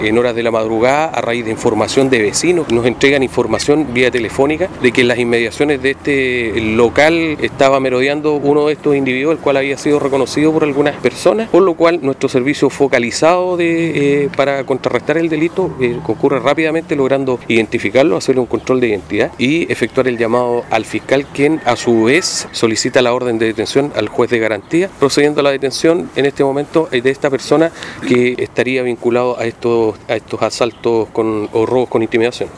En horas de la madrugada, a raíz de información de vecinos, nos entregan información vía telefónica de que en las inmediaciones de este local estaba merodeando uno de estos individuos, el cual había sido reconocido por algunas personas, por lo cual nuestro servicio focalizado para contrarrestar el delito concurre rápidamente, logrando identificarlo, hacerle un control de identidad y efectuar el llamado al fiscal, quien a su vez solicita la orden de detención al juez de garantía, procediendo a la detención en este momento de esta persona que estaría vinculado a estos asaltos o robos con intimidación.